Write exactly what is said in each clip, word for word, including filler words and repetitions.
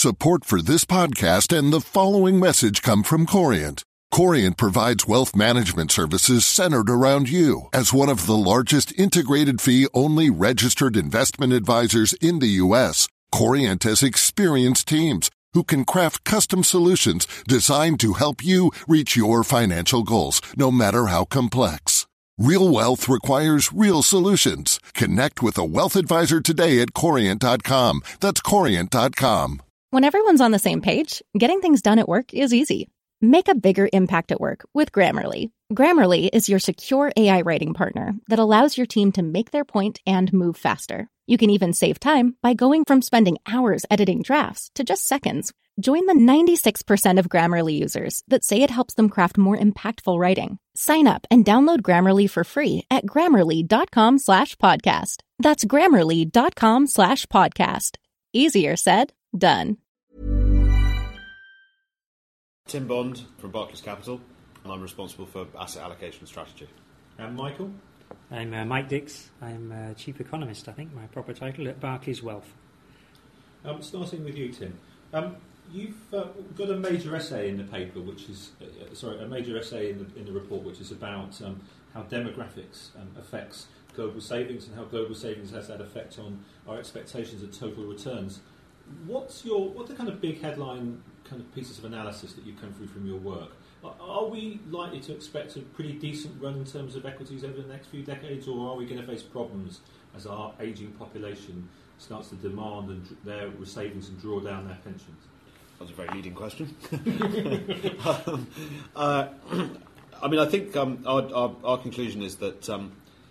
Support for this podcast and the following message come from Corient. Corient provides wealth management services centered around you. As one of the largest integrated fee-only registered investment advisors in the U S, Corient has experienced teams who can craft custom solutions designed to help you reach your financial goals, no matter how complex. Real wealth requires real solutions. Connect with a wealth advisor today at Corient dot com. That's Corient dot com. When everyone's on the same page, getting things done at work is easy. Make a bigger impact at work with Grammarly. Grammarly is your secure A I writing partner that allows your team to make their point and move faster. You can even save time by going from spending hours editing drafts to just seconds. Join the ninety-six percent of Grammarly users that say it helps them craft more impactful writing. Sign up and download Grammarly for free at grammarly.com slash podcast. That's grammarly.com slash podcast. Easier said, done. Tim Bond from Barclays Capital, and I'm responsible for asset allocation strategy. And Michael? I'm uh, Mike Dix. I'm uh, Chief Economist, I think, my proper title, at Barclays Wealth. Um, starting with you, Tim. Um, you've uh, got a major essay in the paper, which is, uh, sorry, a major essay in the, in the report, which is about um, how demographics um, affects global savings and how global savings has that effect on our expectations of total returns. What's your, what are the kind of big headline kind of pieces of analysis that you've come through from your work? Are we likely to expect a pretty decent run in terms of equities over the next few decades, or are we going to face problems as our ageing population starts to demand and their savings and draw down their pensions? That was a very leading question. um, uh, I mean, I think um, our, our, our conclusion is that um,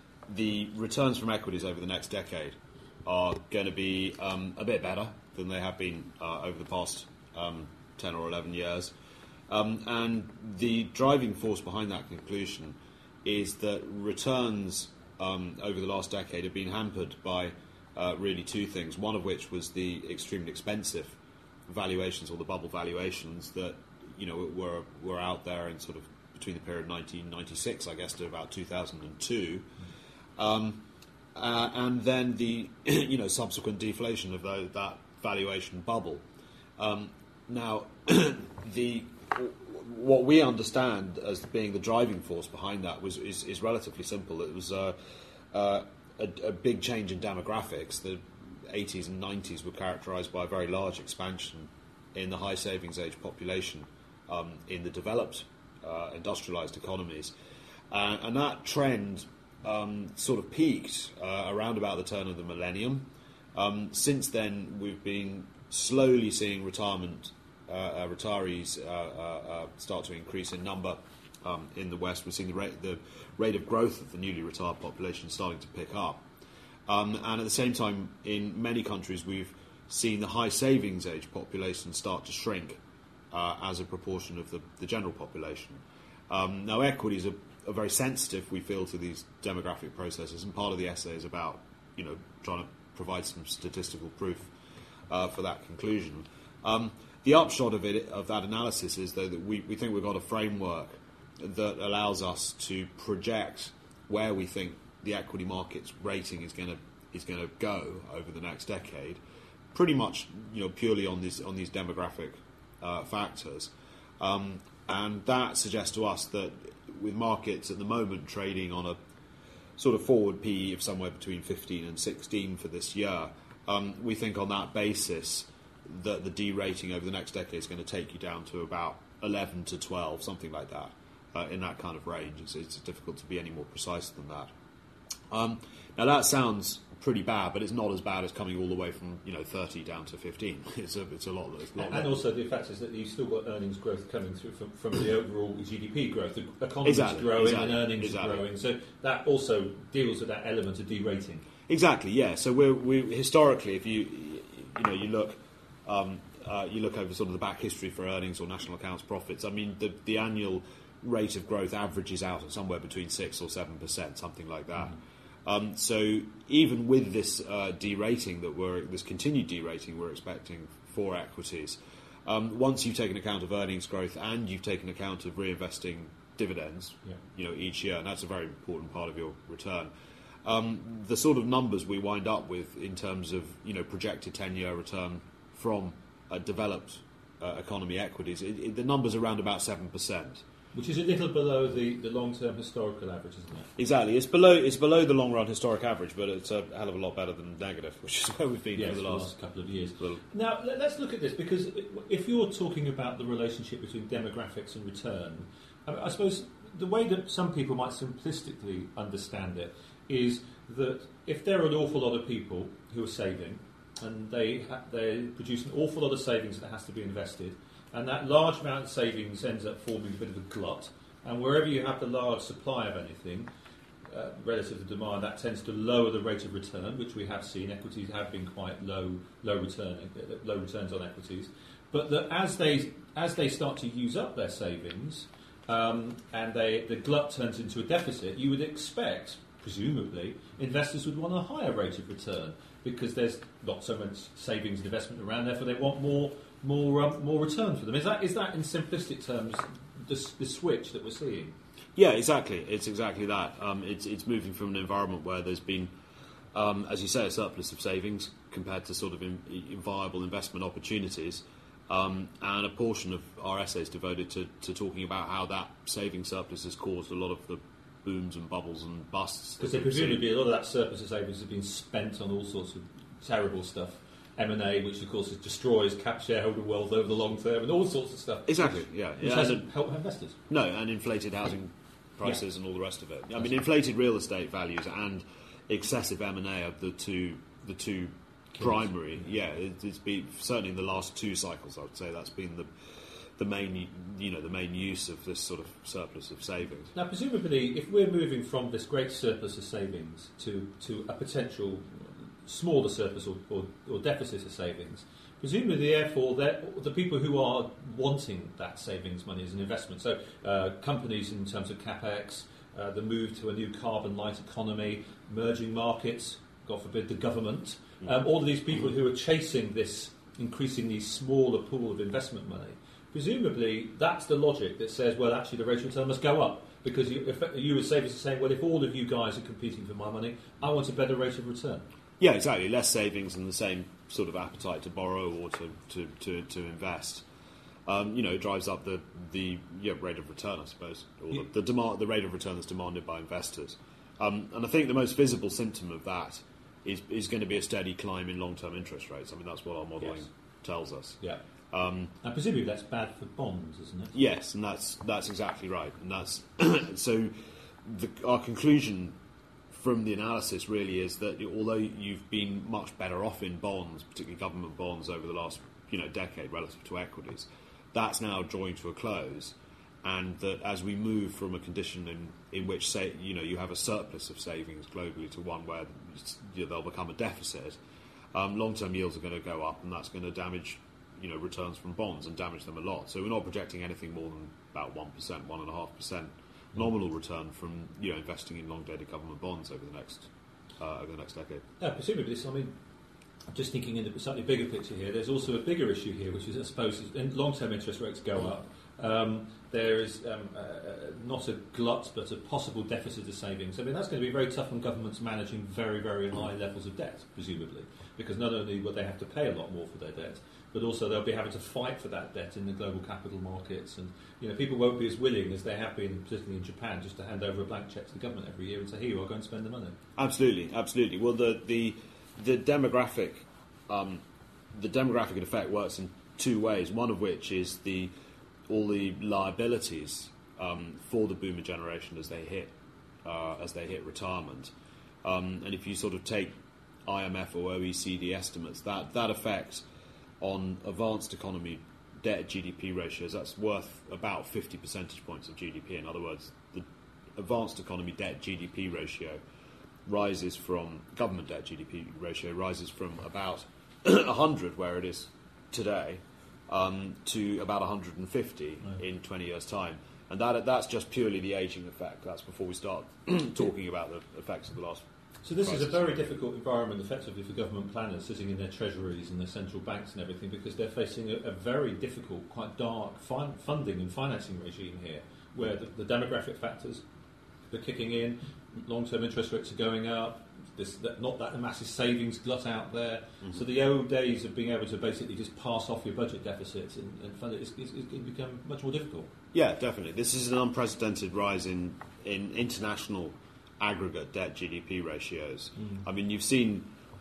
the returns from equities over the next decade are going to be um, a bit better than they have been uh, over the past um, ten or eleven years. Um, and the driving force behind that conclusion is that returns um, over the last decade have been hampered by uh, really two things, one of which was the extremely expensive valuations, or the bubble valuations that you know were were out there in sort of between the period of nineteen ninety-six, I guess, to about two thousand two. Um, uh, and then the you know subsequent deflation of the, that valuation bubble. Um, now, the what we understand as being the driving force behind that was is, is relatively simple. It was uh, uh, a, a big change in demographics. The eighties and nineties were characterised by a very large expansion in the high savings age population um, in the developed uh, industrialised economies, uh, and that trend um, sort of peaked uh, around about the turn of the millennium. Um, since then, we've been slowly seeing retirement uh, uh, retirees uh, uh, uh, start to increase in number um, in the West. We're seeing the rate, the rate of growth of the newly retired population starting to pick up. Um, and at the same time, in many countries, we've seen the high savings age population start to shrink uh, as a proportion of the, the general population. Um, now, equities are, are very sensitive, we feel, to these demographic processes, and part of the essay is about, you know, trying to provide some statistical proof uh, for that conclusion. Um, the upshot of it, of that analysis, is though that we, we think we've got a framework that allows us to project where we think the equity market's rating is going to is going to go over the next decade, pretty much, you know, purely on these on these demographic uh, factors, um, and that suggests to us that with markets at the moment trading on a sort of forward P E of somewhere between fifteen and sixteen for this year, um, we think on that basis that the de-rating over the next decade is going to take you down to about eleven to twelve, something like that, uh, in that kind of range. It's, it's difficult to be any more precise than that. Um, now that sounds pretty bad, but it's not as bad as coming all the way from you know thirty down to fifteen. It's a it's a lot. It's a lot and, and also the fact is that you've still got earnings growth coming through from, from the overall G D P growth. The economy exactly, is growing exactly, and earnings exactly. are growing, so that also deals with that element of derating. Exactly. Yeah. So we're we historically, if you you know you look um, uh, you look over sort of the back history for earnings or national accounts profits. I mean the the annual rate of growth averages out at somewhere between six or seven percent, something like that. Mm-hmm. Um, so even with this uh, derating that we're this continued derating we're expecting for equities, um, once you've taken account of earnings growth and you've taken account of reinvesting dividends, yeah. you know, each year, and that's a very important part of your return. Um, the sort of numbers we wind up with in terms of you know projected ten-year return from uh, developed uh, economy equities, it, it, the number's around about seven percent. Which is a little below the, the long-term historical average, isn't it? Exactly. It's below it's below the long-run historic average, but it's a hell of a lot better than negative, which is where we've been yes, for the the last, last couple of years. Little. Now, let's look at this, because if you're talking about the relationship between demographics and return, I, mean, I suppose the way that some people might simplistically understand it is that if there are an awful lot of people who are saving, and they ha- they produce an awful lot of savings that has to be invested, and that large amount of savings ends up forming a bit of a glut. And wherever you have the large supply of anything, uh, relative to demand, that tends to lower the rate of return, which we have seen. Equities have been quite low, low returning, low returns on equities. But that as they as they start to use up their savings, um, and they, the glut turns into a deficit, you would expect, presumably, investors would want a higher rate of return because there's not so much savings and investment around. Therefore, they want more. More, um, more return for them. Is that is that in simplistic terms the, the switch that we're seeing? Yeah, exactly. It's exactly that. Um, it's it's moving from an environment where there's been, um, as you say, a surplus of savings compared to sort of in, in viable investment opportunities, um, and a portion of our essays devoted to, to talking about how that saving surplus has caused a lot of the booms and bubbles and busts. Because presumably a lot of that surplus of savings has been spent on all sorts of terrible stuff. M and A, which of course destroys cap shareholder wealth over the long term, and all sorts of stuff. Exactly, which, yeah. Which yeah doesn't help investors. No, and inflated housing prices yeah. and all the rest of it. I That's mean, inflated real estate values and excessive M and A are the two the two Kings. primary. Yeah, it, it's been certainly in the last two cycles. I would say that's been the the main you know the main use of this sort of surplus of savings. Now, presumably, if we're moving from this great surplus of savings to to a potential smaller surplus or, or, or deficit of savings, presumably, therefore, the people who are wanting that savings money as an investment, so uh, companies in terms of capex, uh, the move to a new carbon light economy, emerging markets, God forbid, the government, um, all of these people who are chasing this increasingly smaller pool of investment money, presumably that's the logic that says, well, actually the rate of return must go up. Because you, if you as savers are saying, well, if all of you guys are competing for my money, I want a better rate of return. Yeah, exactly. Less savings and the same sort of appetite to borrow or to to, to, to invest. Um, you know, it drives up the the yeah, rate of return, I suppose, or the, the demand, the rate of return that's demanded by investors. Um, and I think the most visible symptom of that is is going to be a steady climb in long-term interest rates. I mean, that's what our modelling yes. tells us. Yeah. Um, and presumably that's bad for bonds, isn't it? Yes, and that's that's exactly right. And that's so. The, our conclusion from the analysis really is that although you've been much better off in bonds, particularly government bonds, over the last you know decade relative to equities, that's now drawing to a close, and that as we move from a condition in, in which say you know you have a surplus of savings globally to one where you know, they'll become a deficit, um, long-term yields are going to go up, and that's going to damage you know returns from bonds and damage them a lot. So we're not projecting anything more than about one percent, one and a half percent. Nominal return from you know investing in long-dated government bonds over the next uh, over the next decade. Yeah, presumably this. I mean, I'm just thinking in a slightly bigger picture here. There's also a bigger issue here, which is, I suppose, as long-term interest rates go up, um, there is um, uh, not a glut, but a possible deficit of savings. I mean, that's going to be very tough on governments managing very, very high levels of debt, presumably, because not only will they have to pay a lot more for their debt, but also they'll be having to fight for that debt in the global capital markets. And you know, people won't be as willing as they have been, particularly in Japan, just to hand over a blank cheque to the government every year and say, here you are, go and spend the money. Absolutely, absolutely. Well, the the, the demographic um, the demographic effect works in two ways. One of which is the all the liabilities um, for the boomer generation as they hit uh, as they hit retirement. Um, and if you sort of take I M F or O E C D estimates, that that effect on advanced economy debt G D P ratios, that's worth about fifty percentage points of G D P. In other words, the advanced economy debt G D P ratio rises from, government debt G D P ratio rises from about one hundred, where it is today, um, to about one hundred fifty right. in twenty years' time. And that that's just purely the ageing effect. That's before we start talking about the effects of the last So this crisis. is a very difficult environment, effectively, for government planners sitting in their treasuries and their central banks and everything, because they're facing a, a very difficult, quite dark fin- funding and financing regime here, where the, the demographic factors are kicking in, long-term interest rates are going up, there's that, not that massive savings glut out there. Mm-hmm. So the old days of being able to basically just pass off your budget deficits and, and fund it is, is, is going to become much more difficult. Yeah, definitely. This is an unprecedented rise in, in international aggregate debt G D P ratios. Mm. I mean, you've seen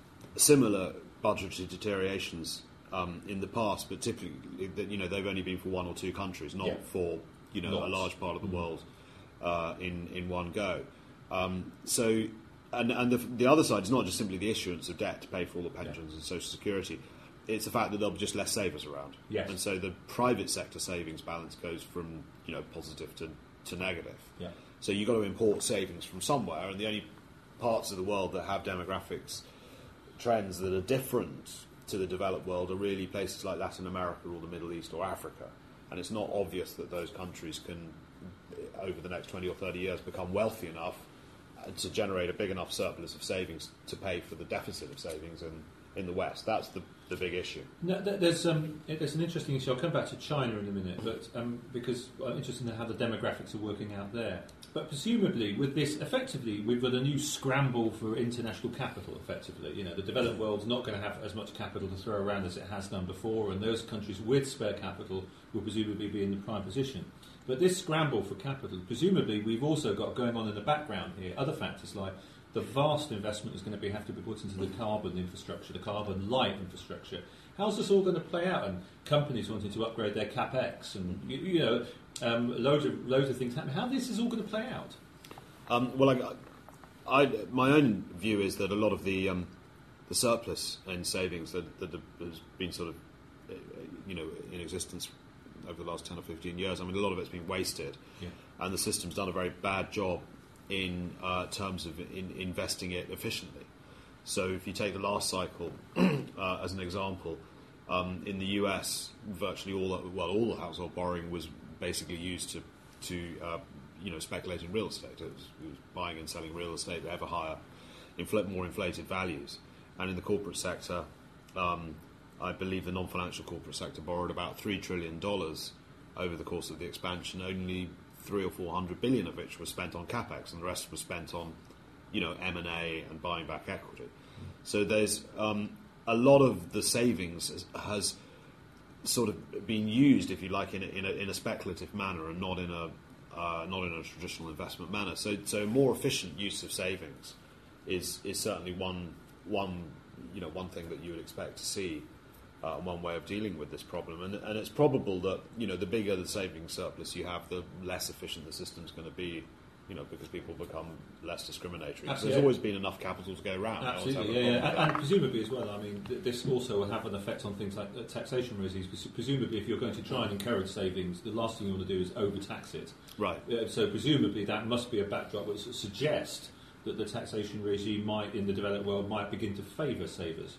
similar budgetary deteriorations um, in the past, but typically, you know, they've only been for one or two countries, not yeah. for you know Lots. a large part of the mm. world uh, in in one go. Um, so, and and the, the other side is not just simply the issuance of debt to pay for all the pensions yeah. and social security. It's the fact that there'll be just less savers around, yes. and so the private sector savings balance goes from you know positive to, to negative. Yeah. So you've got to import savings from somewhere, and the only parts of the world that have demographics trends that are different to the developed world are really places like Latin America or the Middle East or Africa. And it's not obvious that those countries can, over the next twenty or thirty years, become wealthy enough to generate a big enough surplus of savings to pay for the deficit of savings in, in the West. That's the, the big issue. No, there's, um, there's an interesting issue. I'll come back to China in a minute, but um, because I'm interested in how the demographics are working out there. But presumably, with this, effectively, we've got a new scramble for international capital, effectively. You know, the developed world's not going to have as much capital to throw around as it has done before, and those countries with spare capital will presumably be in the prime position. But this scramble for capital, presumably, we've also got going on in the background here other factors like the vast investment is going to be have to be put into the carbon infrastructure, the carbon light infrastructure. How's this all going to play out? And companies wanting to upgrade their capex, and you, you know, um, loads of loads of things happening. How this is all going to play out? Um, well, I, I, my own view is that a lot of the um, the surplus in savings that, that has been sort of uh, you know in existence over the last ten or fifteen years. I mean, a lot of it's been wasted, yeah. and the system's done a very bad job in uh, terms of in investing it efficiently. So if you take the last cycle uh, as an example, um, in the U S, virtually all well all the household borrowing was basically used to to uh, you know speculate in real estate. It was, it was buying and selling real estate at ever higher, infl- more inflated values. And in the corporate sector, um, I believe the non-financial corporate sector borrowed about three trillion dollars over the course of the expansion. Only three or four hundred billion of which was spent on capex, and the rest was spent on, you know, M and A and buying back equity. Mm. So there's um, a lot of the savings has, has sort of been used, if you like, in a, in a, in a speculative manner and not in a uh, not in a traditional investment manner. So, so more efficient use of savings is is certainly one one you know one thing that you would expect to see. Uh, one way of dealing with this problem, and, and it's probable that you know the bigger the savings surplus you have, the less efficient the system's going to be, you know, because people become less discriminatory. So there's always been enough capital to go around. Absolutely, yeah, yeah. And, and presumably as well. I mean, th- this also will have an effect on things like uh, taxation regimes. Presumably, if you're going to try and encourage savings, the last thing you want to do is overtax it. Right. Uh, so presumably, that must be a backdrop which suggests that the taxation regime might, in the developed world, might begin to favour savers.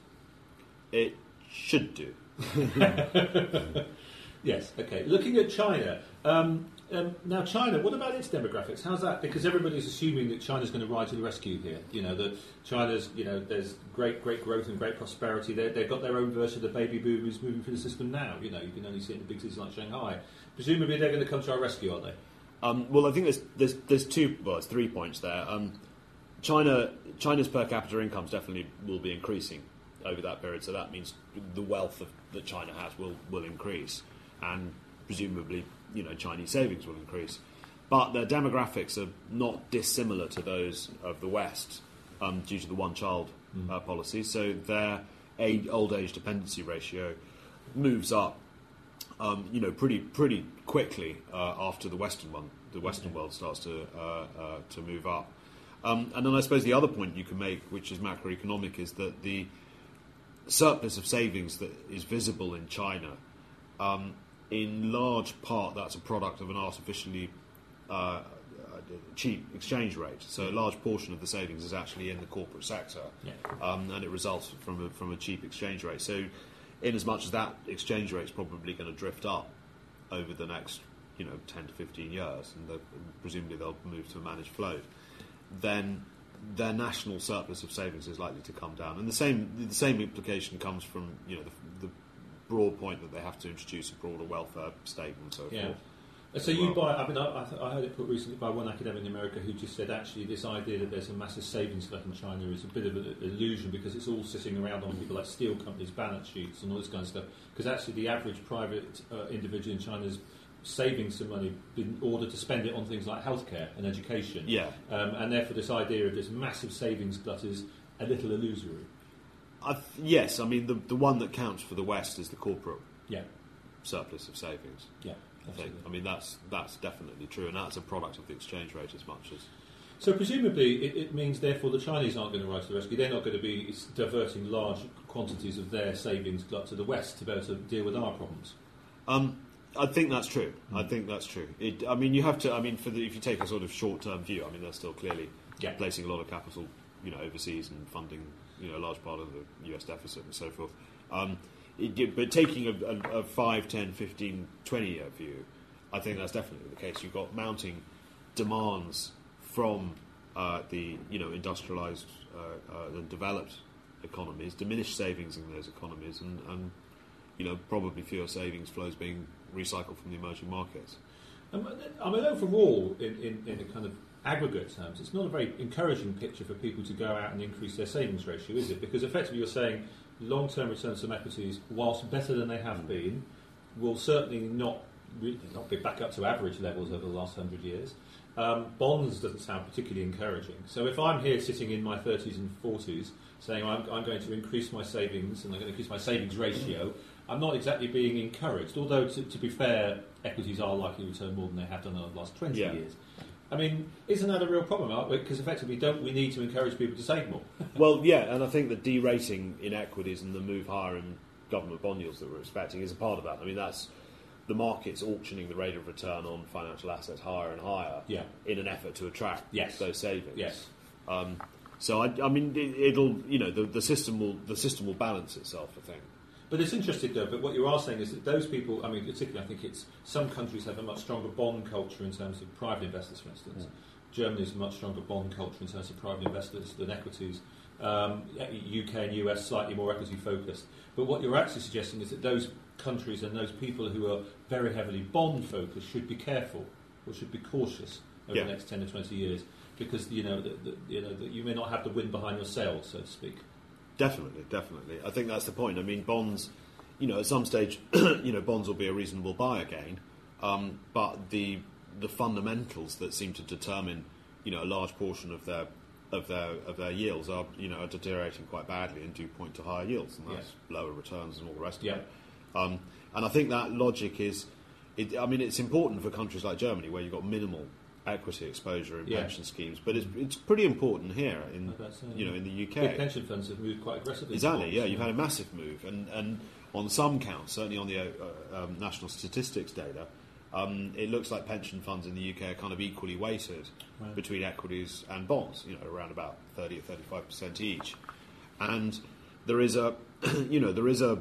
It should do. Yes, okay. Looking at China, um, um, now China, what about its demographics? How's that? Because everybody's assuming that China's going to ride to the rescue here. You know, that China's, you know, there's great, great growth and great prosperity. They're, they've got their own version of the baby boomers moving through the system now. You know, you can only see it in big cities like Shanghai. Presumably they're going to come to our rescue, aren't they? Um, well, I think there's, there's, there's two, well, there's three points there. Um, China, China's per capita incomes definitely will be increasing over that period, so that means the wealth of, that China has will, will increase, and presumably, you know, Chinese savings will increase. But their demographics are not dissimilar to those of the West um, due to the one-child mm. uh, policy. So their age, old age dependency ratio moves up, um, you know, pretty pretty quickly uh, after the Western one. The Western okay. world starts to uh, uh, to move up. Um, and then I suppose the other point you can make, which is macroeconomic, is that the surplus of savings that is visible in China, um, in large part that's a product of an artificially uh, cheap exchange rate. So a large portion of the savings is actually in the corporate sector, yeah. um, and it results from a, from a cheap exchange rate. So in as much as that exchange rate is probably going to drift up over the next you know ten to fifteen years, and the, presumably they'll move to a managed float, then their national surplus of savings is likely to come down, and the same the same implication comes from you know the, the broad point that they have to introduce a broader welfare state and so yeah. forth. So you buy, I mean, I, I, th- I heard it put recently by one academic in America who just said actually this idea that there's a massive savings glut in China is a bit of an illusion because it's all sitting around on people like steel companies' balance sheets and all this kind of stuff. Because actually the average private uh, individual in China is saving some money in order to spend it on things like healthcare and education. Yeah. Um, and therefore this idea of this massive savings glut is a little illusory. I th- yes, I mean, the, the one that counts for the West is the corporate Yeah. surplus of savings. Yeah. I think. Absolutely. I mean, that's that's definitely true, and that's a product of the exchange rate as much as. So presumably it, it means therefore the Chinese aren't going to rise to the rescue. They're not going to be diverting large quantities of their savings glut to the West to be able to deal with our problems. Um, I think that's true. Mm. I think that's true. It, I mean, you have to. I mean, for the, if you take a sort of short-term view, I mean, they're still clearly yeah. placing a lot of capital, you know, overseas and funding, you know, a large part of the U S deficit and so forth. Um, it, but taking a, a, a five, ten, fifteen, twenty-year view, I think that's definitely the case. You've got mounting demands from uh, the, you know, industrialised uh, uh, and developed economies, diminished savings in those economies, and, and you know, probably fewer savings flows being recycled from the emerging markets. Um, I mean, overall, in, in, in a kind of aggregate terms, it's not a very encouraging picture for people to go out and increase their savings ratio, is it? Because effectively you're saying long-term returns from equities, whilst better than they have been, will certainly not really not be back up to average levels over the last hundred years. Um, bonds doesn't sound particularly encouraging. So if I'm here sitting in my thirties and forties saying I'm, I'm going to increase my savings and I'm going to increase my savings ratio, I'm not exactly being encouraged, although to, to be fair, equities are likely to return more than they have done over the last twenty yeah. years. I mean, isn't that a real problem? Because effectively, don't we need to encourage people to save more? Well, yeah, and I think the derating in equities and the move higher in government bond yields that we're expecting is a part of that. I mean, that's the market's auctioning the rate of return on financial assets higher and higher yeah. in an effort to attract yes. those savings. Yes. Um, so I, I mean, it, it'll you know the, the system will the system will balance itself, I think. But it's interesting, though, but what you are saying is that those people, I mean, particularly I think it's, some countries have a much stronger bond culture in terms of private investors, for instance. Mm. Germany's a much stronger bond culture in terms of private investors than equities. Um, U K and U S slightly more equity focused. But what you're actually suggesting is that those countries and those people who are very heavily bond focused should be careful, or should be cautious over yeah. the next ten to twenty years, because you know, the, the, you know that you may not have the wind behind your sails, so to speak. Definitely, definitely. I think that's the point. I mean, bonds, you know, at some stage, you know, bonds will be a reasonable buy again, um, but the the fundamentals that seem to determine, you know, a large portion of their of their of their yields are, you know, are deteriorating quite badly and do point to higher yields, and that's yes. lower returns and all the rest of yeah. it. Um, and I think that logic is, it, I mean, it's important for countries like Germany where you've got minimal equity exposure in yeah. pension schemes, but it's it's pretty important here in so, you know in the U K. Big pension funds have moved quite aggressively. Exactly, yeah, yeah. you've had a massive move, and and on some counts, certainly on the uh, um, national statistics data, um, it looks like pension funds in the U K are kind of equally weighted right. between equities and bonds, you know, around about thirty or thirty-five percent each, and there is a you know there is a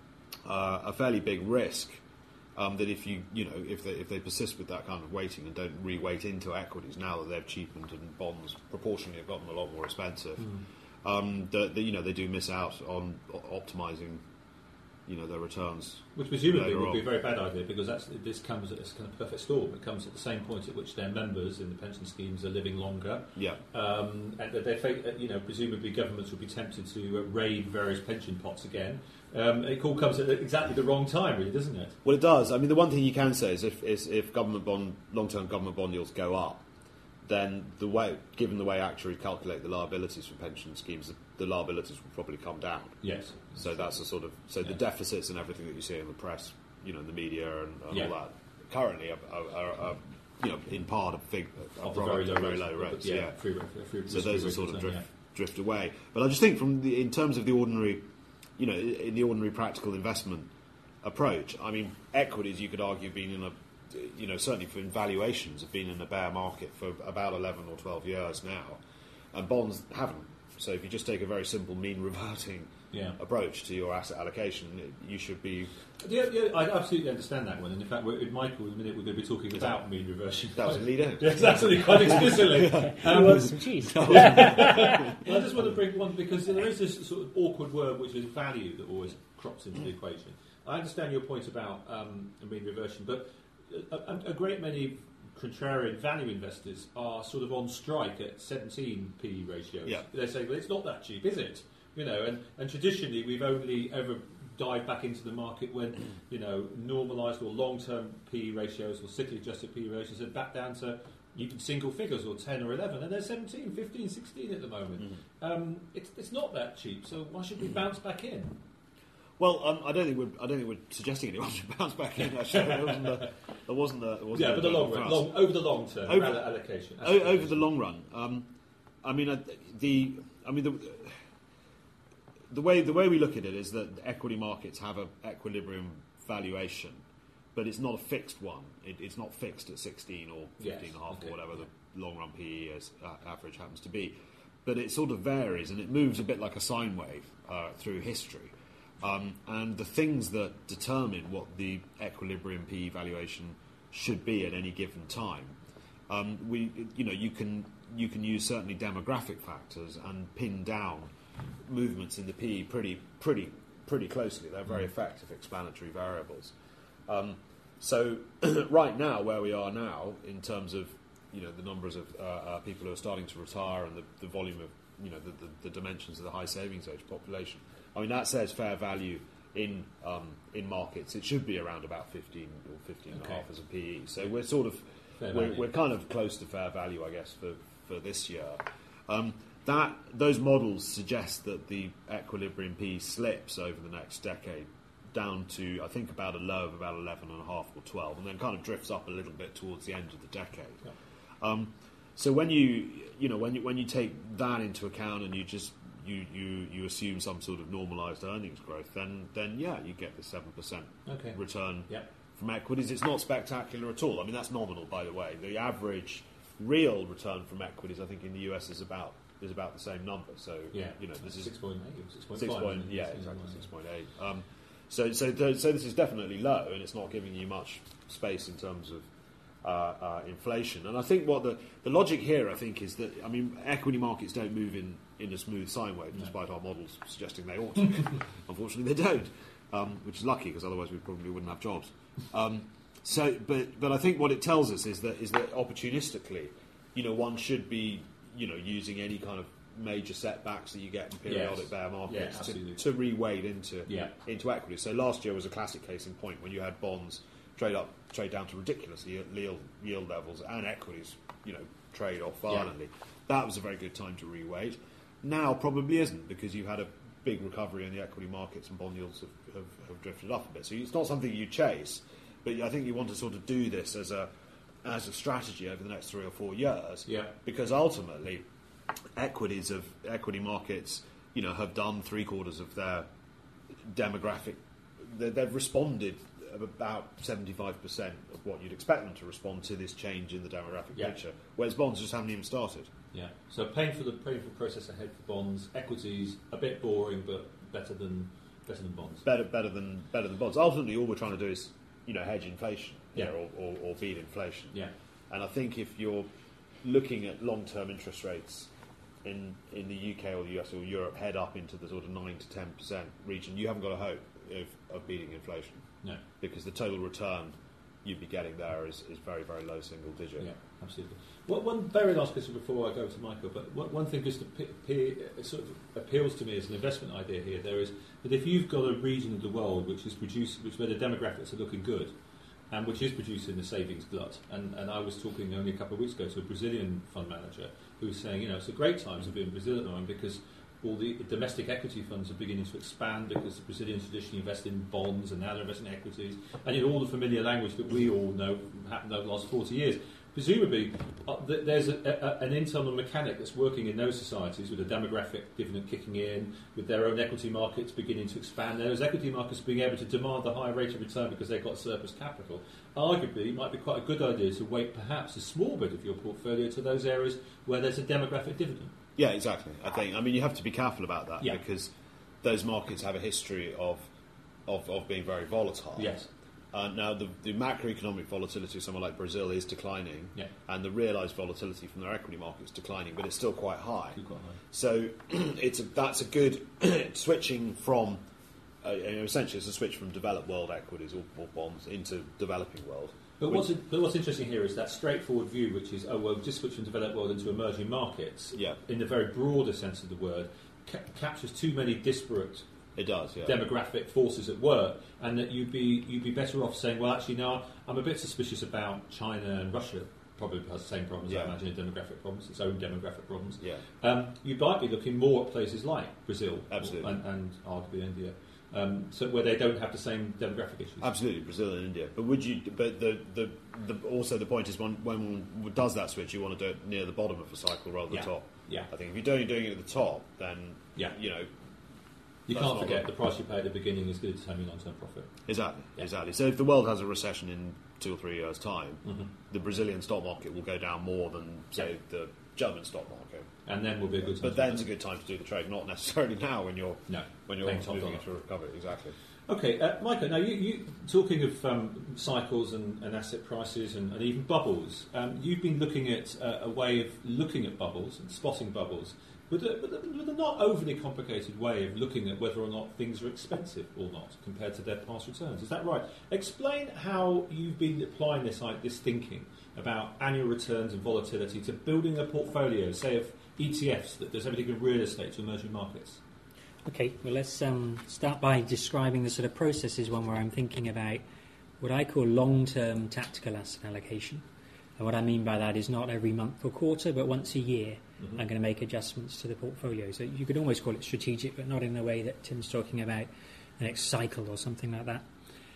uh, a fairly big risk. Um, that if you you know if they if they persist with that kind of weighting and don't re-weight into equities now that they've cheapened and bonds proportionally have gotten a lot more expensive, mm. um, that you know they do miss out on optimising, you know, their returns. Which presumably would on. be a very bad idea, because that's, this comes at this kind of perfect storm. It comes at the same point at which their members in the pension schemes are living longer. Yeah. Um, and that they, you know, presumably governments will be tempted to uh, raid various pension pots again. Um, it all comes at exactly the wrong time, really, doesn't it? Well, it does. I mean, the one thing you can say is if is if government bond, long-term government bond yields go up, then the way, given the way actuaries calculate the liabilities for pension schemes, the, the liabilities will probably come down. Yes. So that's a sort of so yeah. the deficits and everything that you see in the press, you know, in the media and, and yeah. all that, currently are, are, are, are you know, in part a big a very low, very rates, low rates. Yeah. yeah. Free, free, so those are sort of drift, yeah. drift away. But I just think from the, in terms of the ordinary, you know, in the ordinary practical investment approach, I mean, equities you could argue have been in a, you know, certainly for valuations have been in a bear market for about eleven or twelve years now, and bonds haven't. So if you just take a very simple mean reverting yeah. approach to your asset allocation, you should be. Yeah, yeah, I absolutely understand that one. And in fact, with Michael, in a minute, we're going to be talking about mean reversion. That was a lead in. Yes, absolutely, quite explicitly. Um, want some cheese? Well, I just want to bring one, because there is this sort of awkward word which is value that always crops into the equation. I understand your point about um, mean reversion, but a, a, a great many contrarian value investors are sort of on strike at seventeen P E ratios. Yeah. They say, well, it's not that cheap, is it? You know, and, and traditionally we've only ever dived back into the market when, you know, normalised or long-term P E ratios or cyclically adjusted P E ratios are back down to even single figures or ten or eleven, and they're seventeen, fifteen, sixteen at the moment. Mm-hmm. Um, it's, it's not that cheap, so why should we bounce back in? Well, um, I don't think we're I don't think we're suggesting anyone should bounce back in. Actually, it wasn't the, it wasn't the, it wasn't yeah, but the long run, long, over the long term, over, allocation, o- over the long run. Um, I mean, uh, the I mean the. The way the way we look at it is that equity markets have an equilibrium valuation, but it's not a fixed one. It, it's not fixed at sixteen or fifteen and a half okay. or whatever yeah. the long run P E as, uh, average happens to be. But it sort of varies, and it moves a bit like a sine wave uh, through history. Um, and the things that determine what the equilibrium P E valuation should be at any given time, um, we you know you can you can use certainly demographic factors and pin down movements in the P E pretty, pretty, pretty closely. They're very effective explanatory variables. Um, so right now, where we are now, in terms of you know the numbers of uh, uh, people who are starting to retire and the, the volume of you know the, the, the dimensions of the high savings age population, I mean that says fair value in um, in markets. It should be around about fifteen or fifteen okay. and a half as a P E. So we're sort of we're, we're kind of close to fair value, I guess, for for this year. Um, That those models suggest that the equilibrium P slips over the next decade down to I think about a low of about eleven and a half or twelve, and then kind of drifts up a little bit towards the end of the decade. Yeah. Um, so when you you know when you when you take that into account and you just you, you, you assume some sort of normalised earnings growth, then then yeah you get the seven percent okay. return yeah. from equities. It's not spectacular at all. I mean that's nominal, by the way. The average real return from equities I think in the U S is about. is about the same number, so yeah. you know this is six point eight, six point six five, point, yeah, exactly six point eight. Um, so, so, th- so this is definitely low, and it's not giving you much space in terms of uh, uh, inflation. And I think what the the logic here, I think, is that I mean, equity markets don't move in, in a smooth sine wave, no. despite our models suggesting they ought to. Unfortunately, they don't, um, which is lucky because otherwise we probably wouldn't have jobs. Um, so, but but I think what it tells us is that is that opportunistically, you know, one should be. You know, using any kind of major setbacks that you get in periodic yes. bear markets yeah, to, to re-weight into yeah. into equities. So last year was a classic case in point when you had bonds trade up, trade down to ridiculous yield, yield levels, and equities, you know, trade off violently. Yeah. That was a very good time to re-weight. Now probably isn't because you've had a big recovery in the equity markets and bond yields have, have, have drifted up a bit. So it's not something you chase, but I think you want to sort of do this as a as a strategy over the next three or four years, yeah. because ultimately, equities of equity markets, you know, have done three quarters of their demographic. They've responded about seventy-five percent of what you'd expect them to respond to this change in the demographic yeah. picture, whereas bonds just haven't even started. Yeah. So paying for the painful process ahead for bonds, equities a bit boring, but better than better than bonds. Better, better than better than bonds. Ultimately, all we're trying to do is, you know, hedge inflation. Yeah. Or, or, or beat inflation. Yeah. And I think if you're looking at long-term interest rates in in the U K or the U S or Europe head up into the sort of nine to ten percent region, you haven't got a hope of, of beating inflation. No. Because the total return you'd be getting there is, is very, very low single digit. Yeah, absolutely. Well, one very last question before I go to Michael, but one, one thing just p- p- sort of appeals to me as an investment idea here, there is that if you've got a region of the world which is produced, which where the demographics are looking good, and which is producing the savings glut. And, and I was talking only a couple of weeks ago to a Brazilian fund manager who was saying, you know, it's a great time to be in Brazil at the moment because all the domestic equity funds are beginning to expand because the Brazilians traditionally invest in bonds and now they're investing in equities. And you know, all the familiar language that we all know happened over the last forty years. Presumably, uh, th- there's a, a, an internal mechanic that's working in those societies with a demographic dividend kicking in, with their own equity markets beginning to expand, and those equity markets being able to demand the higher rate of return because they've got surplus capital. Arguably, it might be quite a good idea to weight perhaps a small bit of your portfolio to those areas where there's a demographic dividend. Yeah, exactly. I think. I mean, you have to be careful about that yeah. because those markets have a history of of, of being very volatile. Yes. Uh, now, the, the macroeconomic volatility of somewhere like Brazil is declining, yeah. and the realised volatility from their equity market is declining, but it's still quite high. Still quite high. So it's a, that's a good switching from uh, you know, essentially it's a switch from developed world equities or, or bonds into developing world. But what's, it, but what's interesting here is that straightforward view, which is, oh, well, just switch from developed world into emerging markets, yeah. in the very broader sense of the word, ca- captures too many disparate it does, yeah. demographic forces at work, and that you'd be you'd be better off saying, well, actually, no, I'm a bit suspicious about China and Russia. Probably has the same problems, yeah. I imagine, in demographic problems, its own demographic problems. Yeah. Um, you might be looking more at places like Brazil, absolutely, and, and arguably India. Um, so where they don't have the same demographic issues. Absolutely, Brazil and India. But would you? But the, the, the also the point is when when one does that switch, you want to do it near the bottom of the cycle rather than yeah. the top. Yeah. I think if you're doing doing it at the top, then yeah. you know. You can't forget the price you pay at the beginning is going to determine long-term profit. Exactly, yeah. exactly. So if the world has a recession in two or three years' time, mm-hmm. the Brazilian stock market will go down more than say yeah. the German stock market. And then will be a good time. But then's a good time to do the trade, not necessarily now when you're no when you're moving into recovery. Exactly. Okay, uh, Michael. Now, you, you talking of um, cycles and, and asset prices and, and even bubbles. Um, you've been looking at uh, a way of looking at bubbles and spotting bubbles, with a, with, a, with a not overly complicated way of looking at whether or not things are expensive or not compared to their past returns. Is that right? Explain how you've been applying this like, this thinking about annual returns and volatility to building a portfolio, say of E T Fs that does everything from real estate to emerging markets. Okay, well let's um, start by describing the sort of processes one where I'm thinking about what I call long-term tactical asset allocation. And what I mean by that is not every month or quarter, but once a year mm-hmm. I'm going to make adjustments to the portfolio. So you could almost call it strategic, but not in the way that Tim's talking about the next cycle or something like that.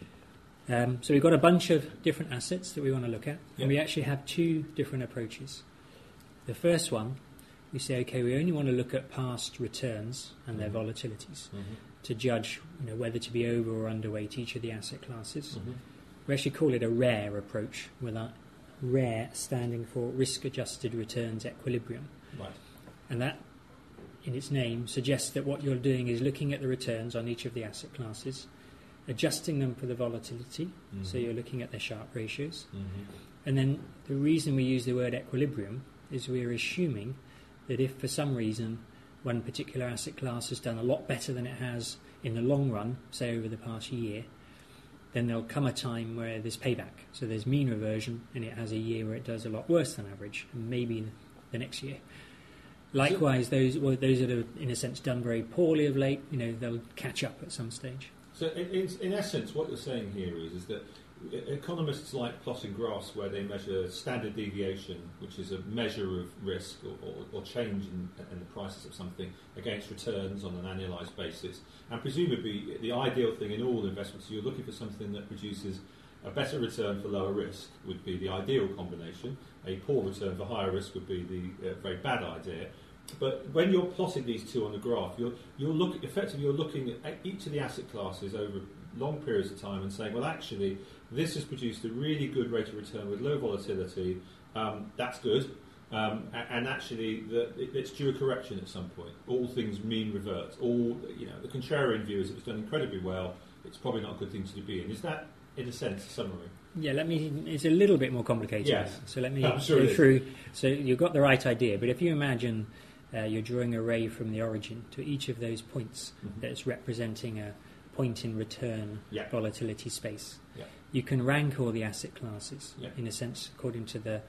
Um, so we've got a bunch of different assets that we want to look at, yep. and we actually have two different approaches. The first one, we say, okay, we only want to look at past returns and mm-hmm. their volatilities mm-hmm. to judge you know, whether to be over or underweight each of the asset classes. Mm-hmm. We actually call it a RARE approach, with that RARE standing for risk-adjusted returns equilibrium. Right. And that, in its name, suggests that what you're doing is looking at the returns on each of the asset classes, adjusting them for the volatility, mm-hmm. so you're looking at their Sharpe ratios. Mm-hmm. And then the reason we use the word equilibrium is we're assuming that if for some reason one particular asset class has done a lot better than it has in the long run, say over the past year, then there'll come a time where there's payback. So there's mean reversion, and it has a year where it does a lot worse than average, and maybe the next year. Likewise, those well, those that have, in a sense, done very poorly of late, you know, they'll catch up at some stage. So in, in essence, what you're saying here is, is that economists like plotting graphs where they measure standard deviation, which is a measure of risk or, or, or change in, in the prices of something, against returns on an annualised basis. And presumably the ideal thing in all investments, you're looking for something that produces a better return for lower risk would be the ideal combination. A poor return for higher risk would be the uh, very bad idea. But when you're plotting these two on the graph, you're, you're look, effectively you're looking at each of the asset classes over long periods of time and saying, well, actually, this has produced a really good rate of return with low volatility. Um, that's good. Um, and, and actually, the, it, it's due a correction at some point. All things mean revert. All you know, the contrarian view is if it's done incredibly well, it's probably not a good thing to be in. Is that, in a sense, a summary? Yeah, let me. It's a little bit more complicated. Yes. So let me sure go through. So you've got the right idea, but if you imagine uh, you're drawing a ray from the origin to each of those points mm-hmm. that's representing a point in return yeah. volatility space. Yeah. You can rank all the asset classes, yeah. in a sense, according to the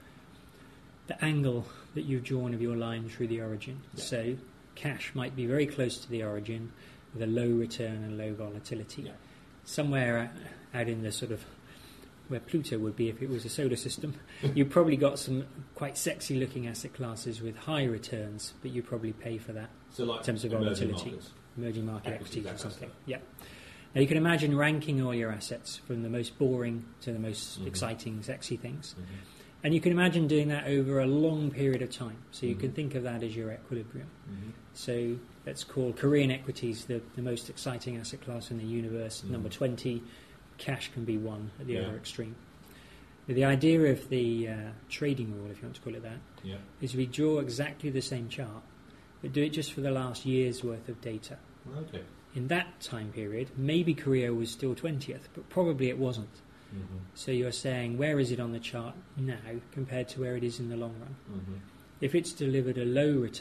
the angle that you've drawn of your line through the origin. Yeah. So cash might be very close to the origin with a low return and low volatility. Yeah. Somewhere out in the sort of where Pluto would be if it was a solar system, you've probably got some quite sexy looking asset classes with high returns, but you probably pay for that so like in terms of emerging volatility. Markets. Emerging market equities, equities or something. Yeah. Now you can imagine ranking all your assets from the most boring to the most mm-hmm. exciting, sexy things. Mm-hmm. And you can imagine doing that over a long period of time. So you mm-hmm. can think of that as your equilibrium. Mm-hmm. So let's call Korean equities the, the most exciting asset class in the universe, mm-hmm. number twenty. Cash can be one at the yeah. other extreme. Now, the idea of the uh, trading rule, if you want to call it that, yeah. is we draw exactly the same chart, but do it just for the last year's worth of data. Okay. In that time period, maybe Korea was still twentieth, but probably it wasn't. Mm-hmm. So you're saying, where is it on the chart now compared to where it is in the long run? Mm-hmm. If it's delivered a low return,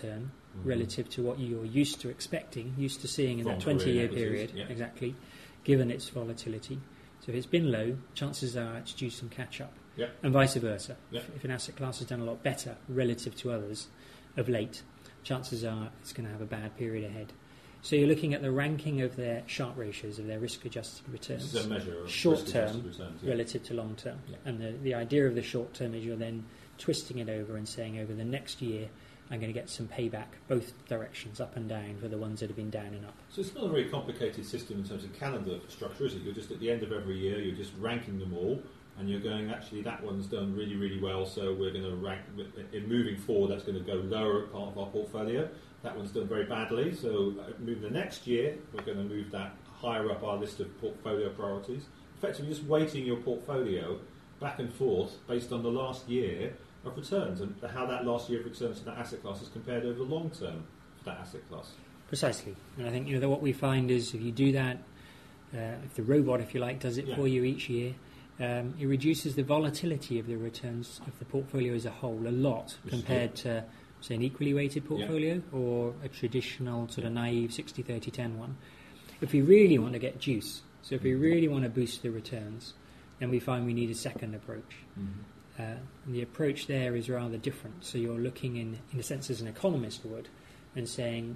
mm-hmm. relative to what you're used to expecting, used to seeing in From that twenty-year equities, period, yeah. exactly, given its volatility. So if it's been low, chances are it's due some catch-up, yeah. and vice versa. Yeah. If, if an asset class has done a lot better relative to others of late, chances are it's going to have a bad period ahead. So you're looking at the ranking of their Sharpe ratios, of their risk-adjusted returns. This is a measure of short-term returns, yeah. relative to long-term. Yeah. And the, the idea of the short-term is you're then twisting it over and saying over the next year I'm going to get some payback both directions, up and down, for the ones that have been down and up. So it's not a very complicated system in terms of calendar structure, is it? You're just at the end of every year, you're just ranking them all, and you're going, actually, that one's done really, really well, so we're going to rank, in moving forward, that's going to go lower part of our portfolio. That one's done very badly, so moving the next year, we're going to move that higher up our list of portfolio priorities. Effectively just weighting your portfolio back and forth based on the last year of returns and how that last year of returns to that asset class is compared over the long term for that asset class. Precisely. And I think you know that what we find is if you do that, uh, if the robot, if you like, does it yeah. for you each year, um, it reduces the volatility of the returns of the portfolio as a whole a lot Which compared to, say, an equally weighted portfolio yeah. or a traditional sort of naive sixty thirty ten one. If we really want to get juice, so if we really want to boost the returns, then we find we need a second approach. Mm-hmm. Uh, and the approach there is rather different. So you're looking in, in a sense as an economist would, and saying,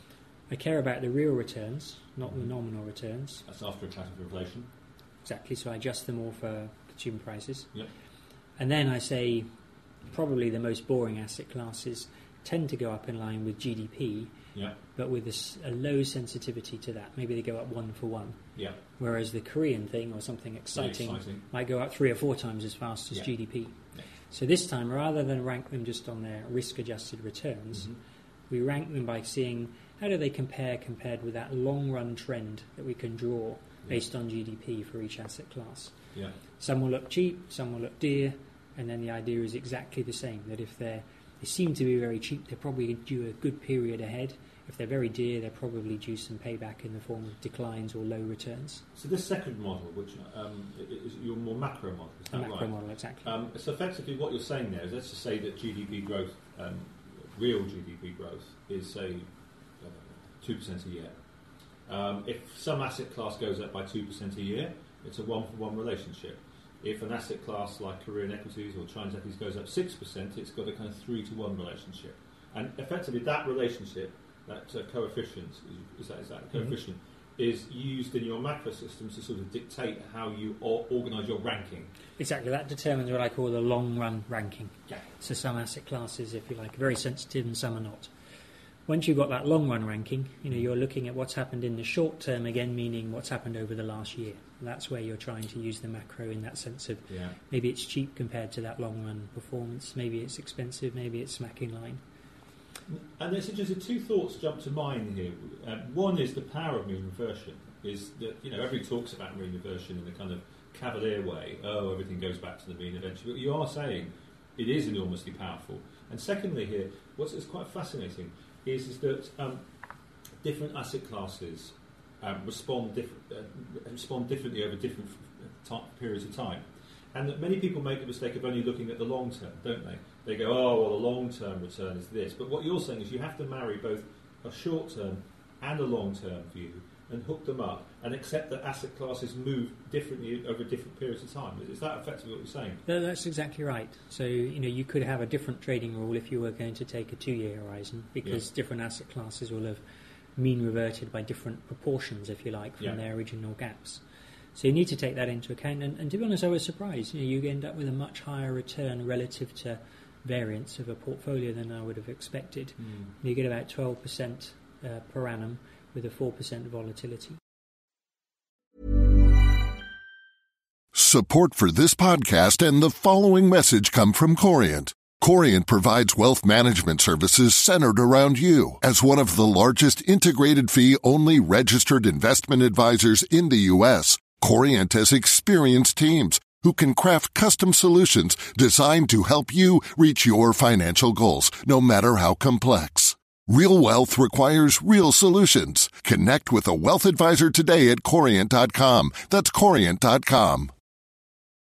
I care about the real returns, not the nominal returns. That's after a class of inflation. Exactly, so I adjust them all for consumer prices. Yep. And then I say, probably the most boring asset classes tend to go up in line with G D P, yeah. but with a, a low sensitivity to that. Maybe they go up one for one. Yeah. Whereas the Korean thing or something exciting, exciting. might go up three or four times as fast as yeah. G D P. Yeah. So this time, rather than rank them just on their risk-adjusted returns, mm-hmm. we rank them by seeing how do they compare compared with that long-run trend that we can draw yeah. based on G D P for each asset class. Yeah. Some will look cheap, some will look dear, and then the idea is exactly the same, that if they're They seem to be very cheap, they're probably due a good period ahead. If they're very dear, they're probably due some payback in the form of declines or low returns. So this second model, which um, is your more macro model, is that a macro right? model, exactly. Um, so effectively what you're saying there is, let's just say that G D P growth, um, real G D P growth, is, say, uh, two percent a year. Um, if some asset class goes up by two percent a year, it's a one-for-one relationship. If an asset class like Korean equities or Chinese equities goes up six percent, it's got a kind of three to one relationship. And effectively that relationship, that uh, coefficient, is, is that, is that mm-hmm. coefficient, is used in your macro systems to sort of dictate how you or organise your ranking. Exactly, that determines what I call the long-run ranking. Yeah. So some asset classes, if you like, are very sensitive and some are not. Once you've got that long-run ranking, you know, you're looking at what's happened in the short term, again, meaning what's happened over the last year. That's where you're trying to use the macro in that sense of yeah. maybe it's cheap compared to that long-run performance, maybe it's expensive, maybe it's smack in line. And there's interesting two thoughts jump to mind here. Um, one is the power of mean reversion. Is that, you know, everybody talks about mean reversion in a kind of cavalier way. Oh, everything goes back to the mean eventually. But you are saying it is enormously powerful. And secondly, here, what's is quite fascinating is is that um, different asset classes um, respond diff- uh, respond differently over different f- t- periods of time. And that many people make the mistake of only looking at the long term, don't they? They go, oh, well, the long-term return is this. But what you're saying is you have to marry both a short-term and a long-term view and hook them up and accept that asset classes move differently over different periods of time. Is that effectively what you're saying? No, that's exactly right. So, you know, you could have a different trading rule if you were going to take a two-year horizon because yeah. different asset classes will have mean reverted by different proportions, if you like, from yeah. their original gaps. So you need to take that into account. And, and to be honest, I was surprised. You know, you end up with a much higher return relative to variance of a portfolio than I would have expected. Mm. You get about twelve percent uh, per annum with a four percent volatility. Support for this podcast and the following message come from Corient. Corient provides wealth management services centered around you. As one of the largest integrated fee-only registered investment advisors in the U S, Corient has experienced teams who can craft custom solutions designed to help you reach your financial goals, no matter how complex. Real wealth requires real solutions. Connect with a wealth advisor today at Corient dot com. That's Corient dot com.